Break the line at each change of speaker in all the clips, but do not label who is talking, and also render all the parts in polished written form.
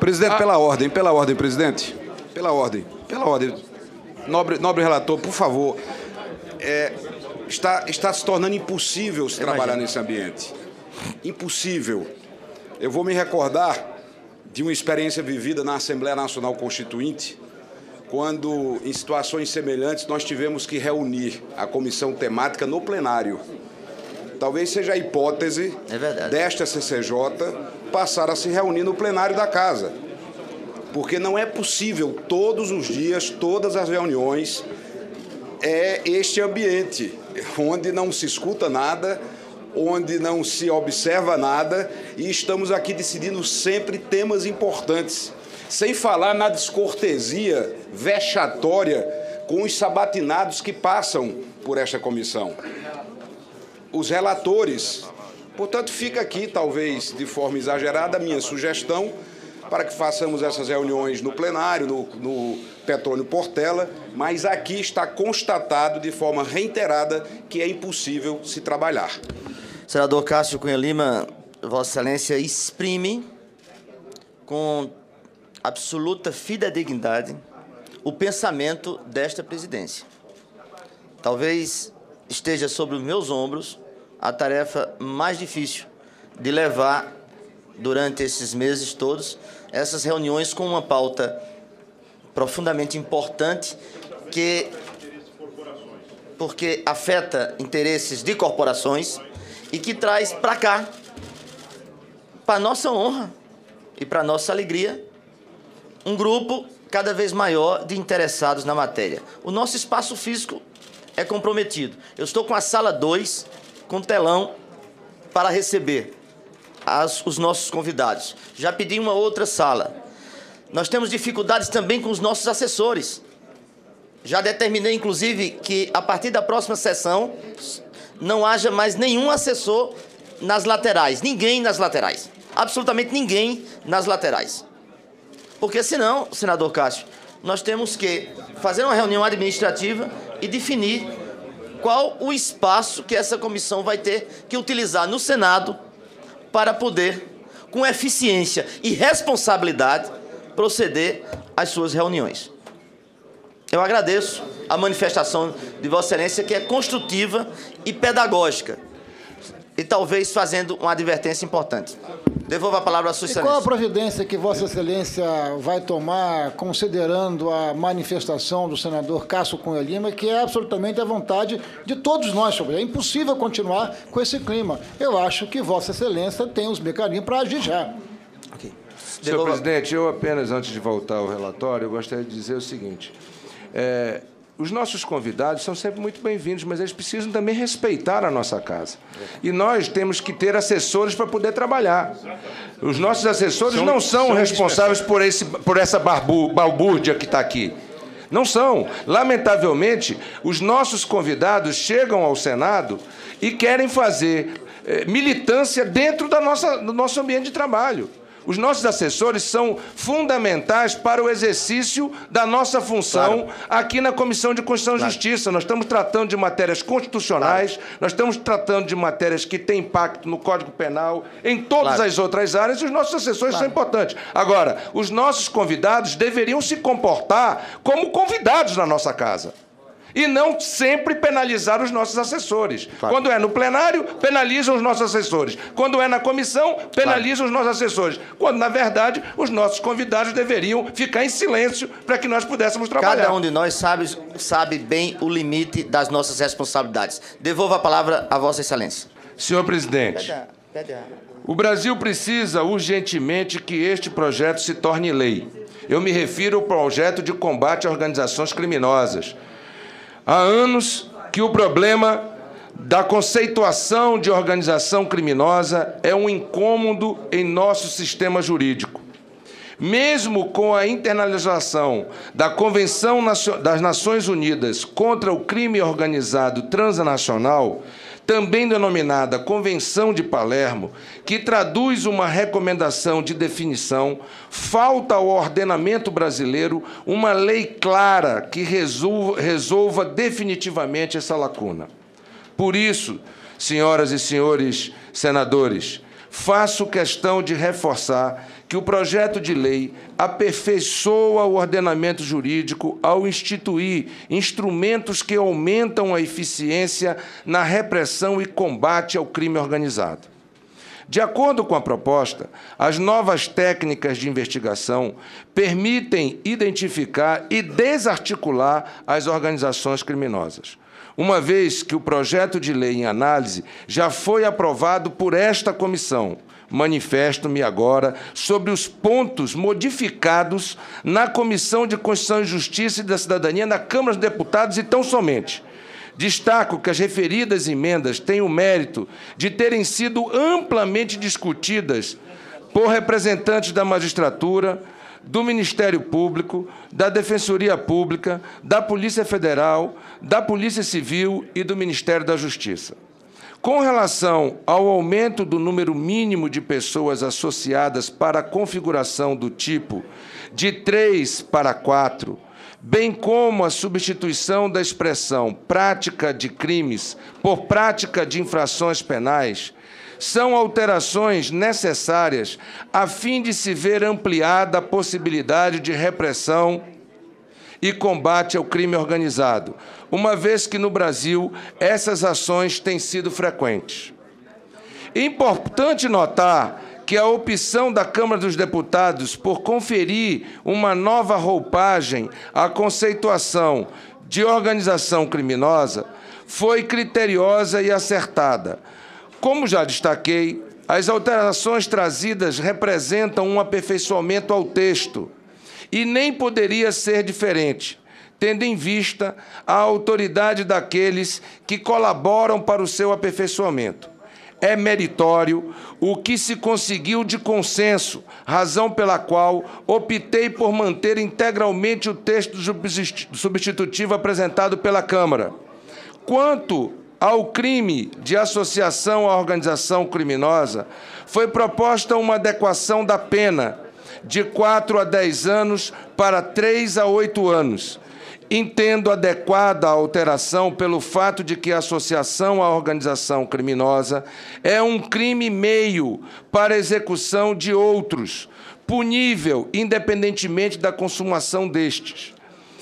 Presidente, pela ordem, presidente. Pela ordem. Nobre relator, por favor. Está se tornando impossível se trabalhar nesse ambiente. Impossível. Eu vou me recordar de uma experiência vivida na Assembleia Nacional Constituinte, quando, em situações semelhantes, nós tivemos que reunir a comissão temática no plenário. Talvez seja a hipótese desta CCJ passar a se reunir no plenário da Casa, porque não é possível todos os dias, todas as reuniões, este ambiente onde não se escuta nada, onde não se observa nada, e estamos aqui decidindo sempre temas importantes, sem falar na descortesia vexatória com os sabatinados que passam por esta comissão. Os relatores, portanto, fica aqui, talvez de forma exagerada, a minha sugestão para que façamos essas reuniões no plenário, no Petrônio Portela, mas aqui está constatado de forma reiterada que é impossível se trabalhar.
Senador Cássio Cunha Lima, Vossa Excelência exprime com absoluta fidedignidade o pensamento desta presidência. Talvez esteja sobre os meus ombros a tarefa mais difícil de levar, durante esses meses todos, essas reuniões com uma pauta profundamente importante porque afeta interesses de corporações e que traz para cá, para nossa honra e para nossa alegria, um grupo cada vez maior de interessados na matéria. O nosso espaço físico é comprometido. Eu estou com a sala 2, com telão, para receber os nossos convidados. Já pedi uma outra sala. Nós temos dificuldades também com os nossos assessores. Já determinei, inclusive, que a partir da próxima sessão não haja mais nenhum assessor nas laterais. Ninguém nas laterais. Absolutamente ninguém nas laterais. Porque senão, senador Cássio, nós temos que fazer uma reunião administrativa e definir qual o espaço que essa comissão vai ter que utilizar no Senado para poder, com eficiência e responsabilidade, proceder às suas reuniões. Eu agradeço a manifestação de Vossa Excelência, que é construtiva e pedagógica, e talvez fazendo uma advertência importante. Devolvo a palavra à Sua Excelência.
Qual a providência que Vossa Excelência vai tomar, considerando a manifestação do senador Cássio Cunha Lima, que é absolutamente a vontade de todos nós? É impossível continuar com esse clima. Eu acho que Vossa Excelência tem os mecanismos para agir já.
Okay. Senhor presidente, eu apenas, antes de voltar ao relatório, eu gostaria de dizer o seguinte. Os nossos convidados são sempre muito bem-vindos, mas eles precisam também respeitar a nossa casa. E nós temos que ter assessores para poder trabalhar. Os nossos assessores não são responsáveis por essa balbúrdia que está aqui. Não são. Lamentavelmente, os nossos convidados chegam ao Senado e querem fazer militância dentro do nosso ambiente de trabalho. Os nossos assessores são fundamentais para o exercício da nossa função aqui na Comissão de Constituição e Justiça. Nós estamos tratando de matérias constitucionais, nós estamos tratando de matérias que têm impacto no Código Penal, em todas as outras áreas, e os nossos assessores são importantes. Agora, os nossos convidados deveriam se comportar como convidados na nossa casa. E não sempre penalizar os nossos assessores. Quando é no plenário, penalizam os nossos assessores. Quando é na comissão, penalizam os nossos assessores. Quando, na verdade, os nossos convidados deveriam ficar em silêncio para que nós pudéssemos trabalhar.
Cada um de nós sabe bem o limite das nossas responsabilidades. Devolvo a palavra a Vossa Excelência.
Senhor presidente, o Brasil precisa urgentemente que este projeto se torne lei. Eu me refiro ao projeto de combate a organizações criminosas. Há anos que o problema da conceituação de organização criminosa é um incômodo em nosso sistema jurídico. Mesmo com a internalização da Convenção das Nações Unidas contra o Crime Organizado Transnacional, também denominada Convenção de Palermo, que traduz uma recomendação de definição, falta ao ordenamento brasileiro uma lei clara que resolva definitivamente essa lacuna. Por isso, senhoras e senhores senadores, faço questão de reforçar que o projeto de lei aperfeiçoa o ordenamento jurídico ao instituir instrumentos que aumentam a eficiência na repressão e combate ao crime organizado. De acordo com a proposta, as novas técnicas de investigação permitem identificar e desarticular as organizações criminosas. Uma vez que o projeto de lei em análise já foi aprovado por esta comissão, manifesto-me agora sobre os pontos modificados na Comissão de Constituição e Justiça e da Cidadania na Câmara dos Deputados e tão somente. Destaco que as referidas emendas têm o mérito de terem sido amplamente discutidas por representantes da magistratura, do Ministério Público, da Defensoria Pública, da Polícia Federal, da Polícia Civil e do Ministério da Justiça. Com relação ao aumento do número mínimo de pessoas associadas para a configuração do tipo de 3 para 4, bem como a substituição da expressão prática de crimes por prática de infrações penais, são alterações necessárias a fim de se ver ampliada a possibilidade de repressão e combate ao crime organizado, uma vez que no Brasil essas ações têm sido frequentes. Importante notar que a opção da Câmara dos Deputados por conferir uma nova roupagem à conceituação de organização criminosa foi criteriosa e acertada. Como já destaquei, as alterações trazidas representam um aperfeiçoamento ao texto e nem poderia ser diferente, tendo em vista a autoridade daqueles que colaboram para o seu aperfeiçoamento. É meritório o que se conseguiu de consenso, razão pela qual optei por manter integralmente o texto substitutivo apresentado pela Câmara. Quanto ao crime de associação à organização criminosa, foi proposta uma adequação da pena de 4 a 10 anos para 3 a 8 anos. Entendo adequada a alteração pelo fato de que a associação à organização criminosa é um crime meio para execução de outros, punível independentemente da consumação destes.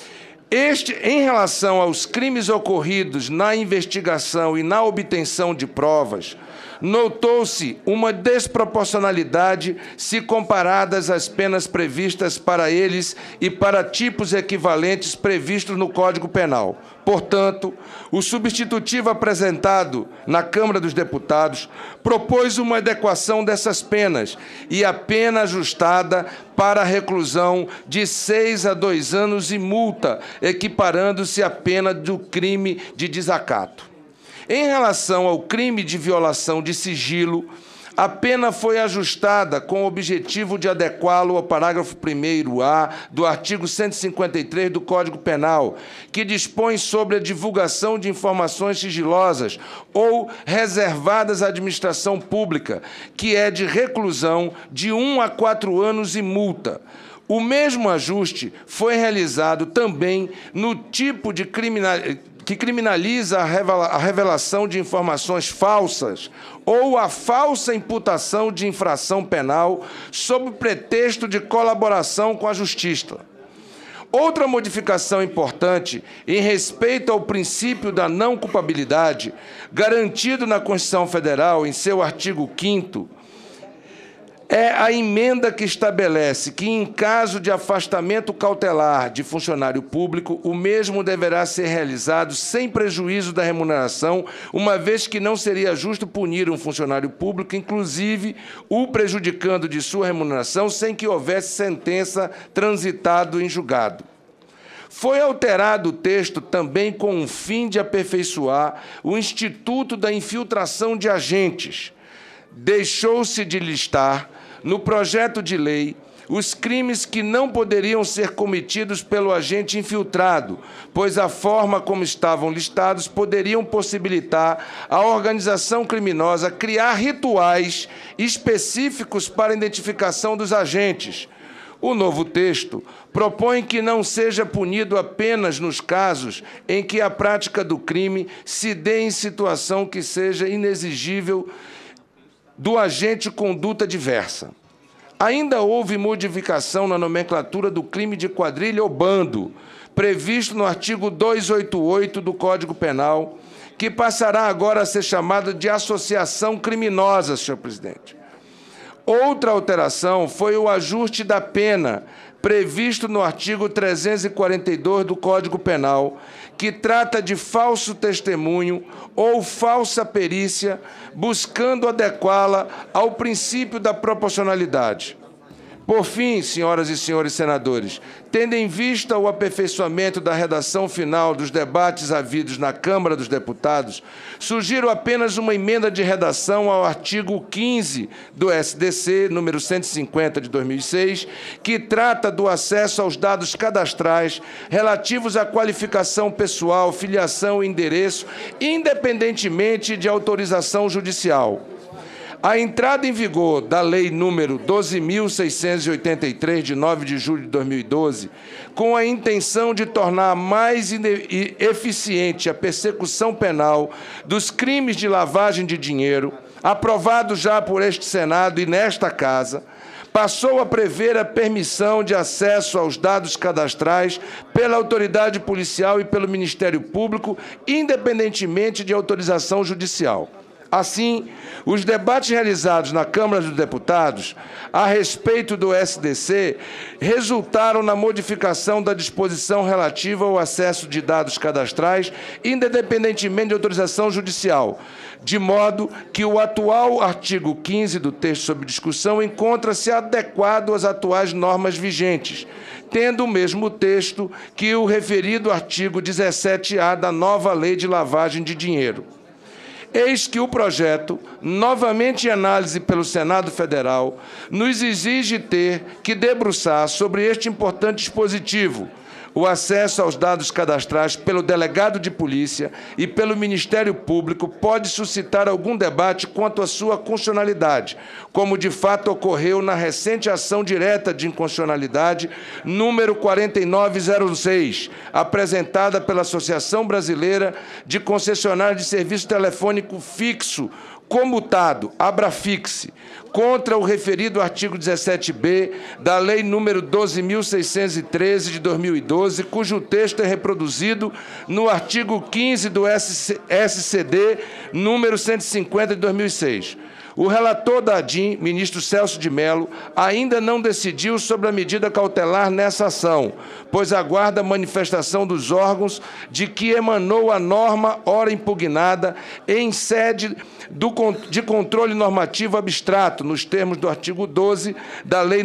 Em relação aos crimes ocorridos na investigação e na obtenção de provas, notou-se uma desproporcionalidade se comparadas as penas previstas para eles e para tipos equivalentes previstos no Código Penal. Portanto, o substitutivo apresentado na Câmara dos Deputados propôs uma adequação dessas penas e a pena ajustada para a reclusão de 6 a 2 anos e multa, equiparando-se à pena do crime de desacato. Em relação ao crime de violação de sigilo, a pena foi ajustada com o objetivo de adequá-lo ao parágrafo 1º-A do artigo 153 do Código Penal, que dispõe sobre a divulgação de informações sigilosas ou reservadas à administração pública, que é de reclusão de 1 a 4 anos e multa. O mesmo ajuste foi realizado também no tipo de que criminaliza a revelação de informações falsas ou a falsa imputação de infração penal sob pretexto de colaboração com a Justiça. Outra modificação importante em respeito ao princípio da não culpabilidade, garantido na Constituição Federal em seu artigo 5º, é a emenda que estabelece que, em caso de afastamento cautelar de funcionário público, o mesmo deverá ser realizado sem prejuízo da remuneração, uma vez que não seria justo punir um funcionário público, inclusive o prejudicando de sua remuneração, sem que houvesse sentença transitado em julgado. Foi alterado o texto também com o fim de aperfeiçoar o Instituto da Infiltração de Agentes. Deixou-se de listar, no projeto de lei, os crimes que não poderiam ser cometidos pelo agente infiltrado, pois a forma como estavam listados poderiam possibilitar à organização criminosa criar rituais específicos para a identificação dos agentes. O novo texto propõe que não seja punido apenas nos casos em que a prática do crime se dê em situação que seja inexigível do agente conduta diversa. ainda houve modificação na nomenclatura do crime de quadrilha ou bando, previsto no artigo 288 do Código Penal, que passará agora a ser chamada de associação criminosa, senhor presidente. Outra alteração foi o ajuste da pena, previsto no artigo 342 do Código Penal, que trata de falso testemunho ou falsa perícia, buscando adequá-la ao princípio da proporcionalidade. Por fim, senhoras e senhores senadores, tendo em vista o aperfeiçoamento da redação final dos debates havidos na Câmara dos Deputados, sugiro apenas uma emenda de redação ao artigo 15 do SDC, número 150 de 2006, que trata do acesso aos dados cadastrais relativos à qualificação pessoal, filiação e endereço, independentemente de autorização judicial. A entrada em vigor da Lei nº 12.683, de 9 de julho de 2012, com a intenção de tornar mais eficiente a persecução penal dos crimes de lavagem de dinheiro, aprovado já por este Senado e nesta Casa, passou a prever a permissão de acesso aos dados cadastrais pela autoridade policial e pelo Ministério Público, independentemente de autorização judicial. Assim, os debates realizados na Câmara dos Deputados a respeito do SDC resultaram na modificação da disposição relativa ao acesso de dados cadastrais, independentemente de autorização judicial, de modo que o atual artigo 15 do texto sob discussão encontra-se adequado às atuais normas vigentes, tendo o mesmo texto que o referido artigo 17-A da nova Lei de Lavagem de Dinheiro. Eis que o projeto, novamente em análise pelo Senado Federal, nos exige ter que debruçar sobre este importante dispositivo, o acesso aos dados cadastrais pelo delegado de polícia e pelo Ministério Público pode suscitar algum debate quanto à sua constitucionalidade, como de fato ocorreu na recente ação direta de inconstitucionalidade número 4906, apresentada pela Associação Brasileira de Concessionários de Serviço Telefônico Fixo, comutado, Abrafixe, contra o referido artigo 17b da Lei nº 12.613, de 2012, cujo texto é reproduzido no artigo 15 do SCD, número 150, de 2006. O relator da ADIM, ministro Celso de Mello, ainda não decidiu sobre a medida cautelar nessa ação, pois aguarda a manifestação dos órgãos de que emanou a norma ora impugnada em sede de controle normativo abstrato, nos termos do artigo 12 da Lei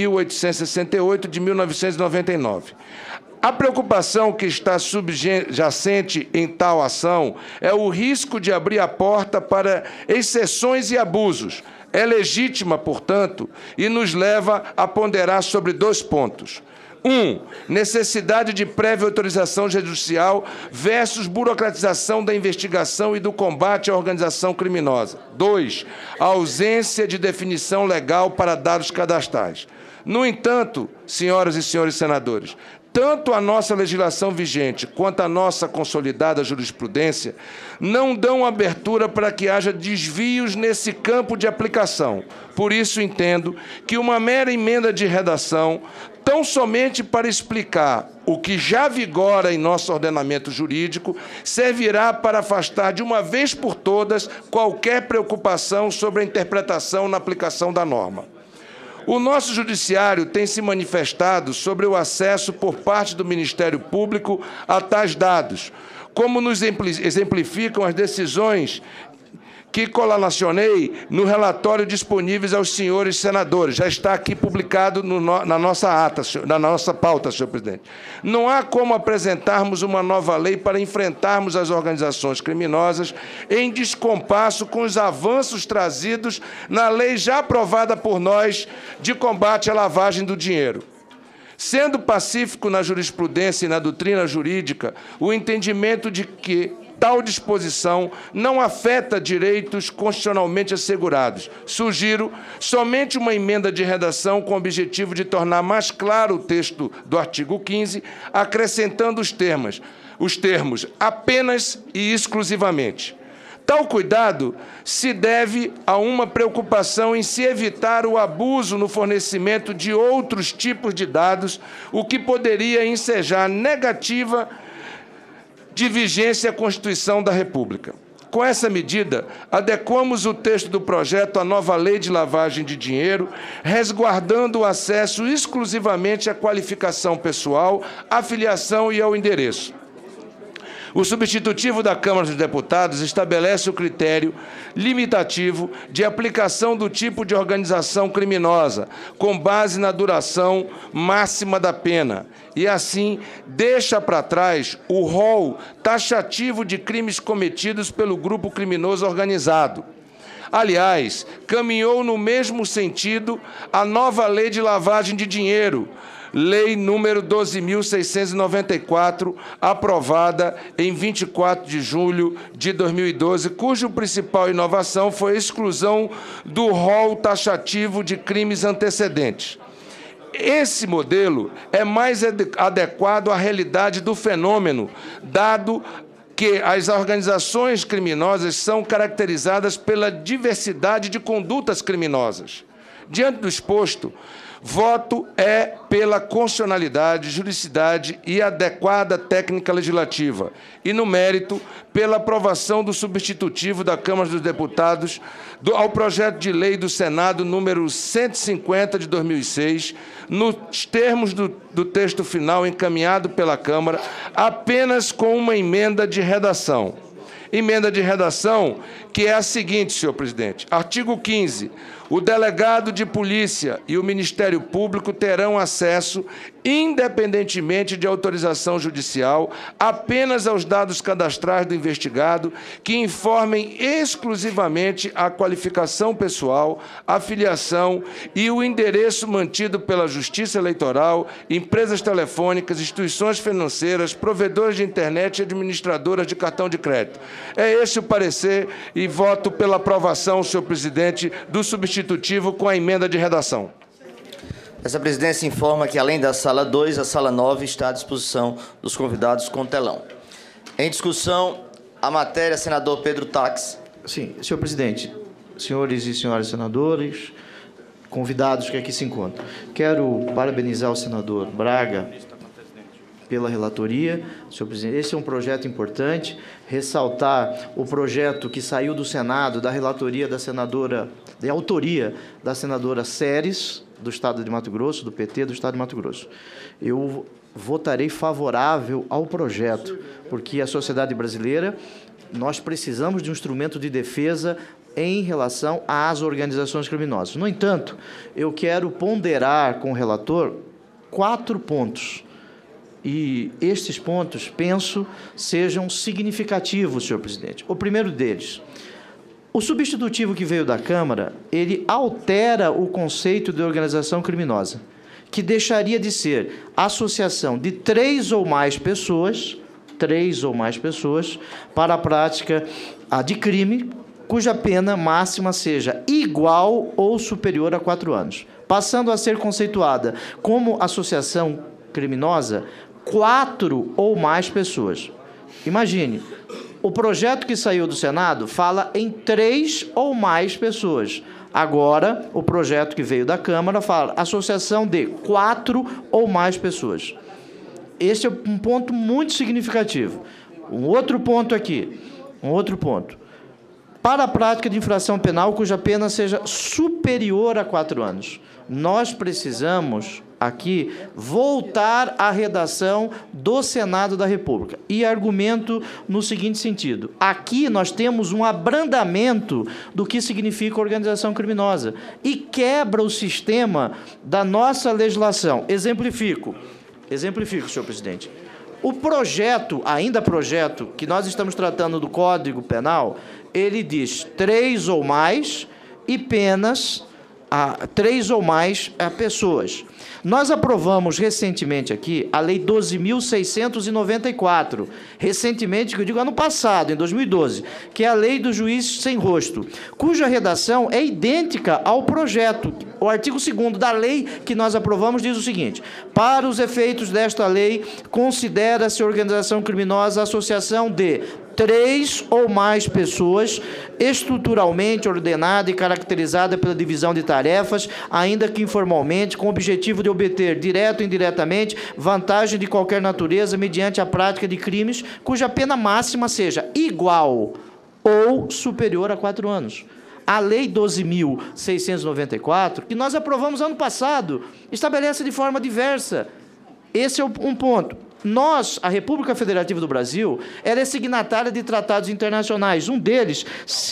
9.868, de 1999. A preocupação que está subjacente em tal ação é o risco de abrir a porta para exceções e abusos. É legítima, portanto, e nos leva a ponderar sobre dois pontos. 1. Necessidade de prévia autorização judicial versus burocratização da investigação e do combate à organização criminosa. 2. A ausência de definição legal para dados cadastrais. No entanto, senhoras e senhores senadores, tanto a nossa legislação vigente quanto a nossa consolidada jurisprudência não dão abertura para que haja desvios nesse campo de aplicação. Por isso, entendo que uma mera emenda de redação, tão somente para explicar o que já vigora em nosso ordenamento jurídico, servirá para afastar de uma vez por todas qualquer preocupação sobre a interpretação na aplicação da norma. O nosso judiciário tem se manifestado sobre o acesso por parte do Ministério Público a tais dados, como nos exemplificam as decisões que colacionei no relatório disponíveis aos senhores senadores. Já está aqui publicado na nossa pauta, senhor presidente. Não há como apresentarmos uma nova lei para enfrentarmos as organizações criminosas em descompasso com os avanços trazidos na lei já aprovada por nós de combate à lavagem do dinheiro. Sendo pacífico na jurisprudência e na doutrina jurídica o entendimento de que tal disposição não afeta direitos constitucionalmente assegurados. Sugiro somente uma emenda de redação com o objetivo de tornar mais claro o texto do artigo 15, acrescentando os termos apenas e exclusivamente. Tal cuidado se deve a uma preocupação em se evitar o abuso no fornecimento de outros tipos de dados, o que poderia ensejar negativa de vigência à Constituição da República. Com essa medida, adequamos o texto do projeto à nova Lei de Lavagem de Dinheiro, resguardando o acesso exclusivamente à qualificação pessoal, à filiação e ao endereço. O substitutivo da Câmara dos Deputados estabelece o critério limitativo de aplicação do tipo de organização criminosa, com base na duração máxima da pena, e, assim, deixa para trás o rol taxativo de crimes cometidos pelo grupo criminoso organizado. Aliás, caminhou no mesmo sentido a nova Lei de Lavagem de Dinheiro, Lei número 12.694, aprovada em 24 de julho de 2012, cuja principal inovação foi a exclusão do rol taxativo de crimes antecedentes. Esse modelo é mais adequado à realidade do fenômeno, dado que as organizações criminosas são caracterizadas pela diversidade de condutas criminosas. Diante do exposto, voto é pela constitucionalidade, juridicidade e adequada técnica legislativa, e, no mérito, pela aprovação do substitutivo da Câmara dos Deputados ao projeto de lei do Senado número 150 de 2006, nos termos do texto final encaminhado pela Câmara, apenas com uma emenda de redação. Emenda de redação que é a seguinte, senhor presidente. Artigo 15. O delegado de polícia e o Ministério Público terão acesso, independentemente de autorização judicial, apenas aos dados cadastrais do investigado que informem exclusivamente a qualificação pessoal, a filiação e o endereço mantido pela Justiça Eleitoral, empresas telefônicas, instituições financeiras, provedores de internet e administradoras de cartão de crédito. É esse o parecer e voto pela aprovação, senhor presidente, do substitutivo com a emenda de redação.
Essa presidência informa que, além da sala 2, a sala 9 está à disposição dos convidados com telão. Em discussão, a matéria, senador Pedro Tax.
Sim, senhor presidente, senhores e senhoras senadores, convidados que aqui se encontram. Quero parabenizar o senador Braga pela relatoria. Senhor presidente, esse é um projeto importante. Ressaltar o projeto que saiu do Senado, da relatoria da senadora, de autoria da senadora Séries, do Estado de Mato Grosso, do PT do Estado de Mato Grosso. Eu votarei favorável ao projeto, porque a sociedade brasileira, nós precisamos de um instrumento de defesa em relação às organizações criminosas. No entanto, eu quero ponderar com o relator 4 pontos. E estes pontos, penso, sejam significativos, senhor presidente. O primeiro deles: o substitutivo que veio da Câmara, ele altera o conceito de organização criminosa, que deixaria de ser associação de 3 ou mais pessoas, para a prática de crime, cuja pena máxima seja igual ou superior a 4 anos, passando a ser conceituada como associação criminosa 4 ou mais pessoas. Imagine, o projeto que saiu do Senado fala em 3 ou mais pessoas. Agora, o projeto que veio da Câmara fala associação de 4 ou mais pessoas. Esse é um ponto muito significativo. Um outro ponto aqui, para a prática de infração penal cuja pena seja superior a 4 anos. Nós precisamos aqui voltar à redação do Senado da República. E argumento no seguinte sentido: aqui nós temos um abrandamento do que significa organização criminosa e quebra o sistema da nossa legislação. Exemplifico, senhor presidente. O projeto, que nós estamos tratando do Código Penal, ele diz 3 ou mais e penas a 3 ou mais pessoas. Nós aprovamos recentemente aqui a Lei 12.694, recentemente, que eu digo ano passado, em 2012, que é a Lei do Juiz Sem Rosto, cuja redação é idêntica ao projeto. O artigo 2º da lei que nós aprovamos diz o seguinte: para os efeitos desta lei, considera-se organização criminosa a associação de 3 ou mais pessoas estruturalmente ordenada e caracterizada pela divisão de tarefas, ainda que informalmente, com o objetivo de obter, direto ou indiretamente, vantagem de qualquer natureza mediante a prática de crimes cuja pena máxima seja igual ou superior a 4 anos. A Lei 12.694, que nós aprovamos ano passado, estabelece de forma diversa. Esse é um ponto. Nós, a República Federativa do Brasil, ela é signatária de tratados internacionais. Um deles,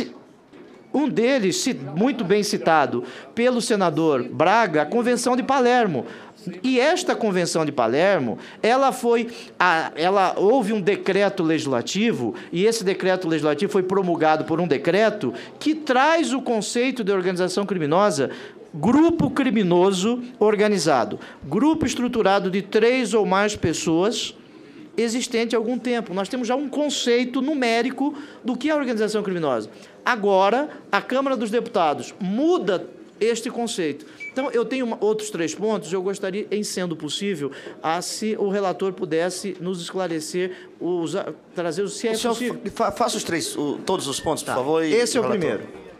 muito bem citado pelo senador Braga, a Convenção de Palermo. E esta Convenção de Palermo, houve um decreto legislativo, e esse decreto legislativo foi promulgado por um decreto que traz o conceito de organização criminosa, grupo criminoso organizado, grupo estruturado de 3 ou mais pessoas, existente há algum tempo. Nós temos já um conceito numérico do que é a organização criminosa. Agora, a Câmara dos Deputados muda este conceito. Então, eu tenho outros 3 pontos, eu gostaria, em sendo possível, se o relator pudesse nos esclarecer, trazer se é possível.
Faça todos os pontos, por favor.
Esse é o primeiro.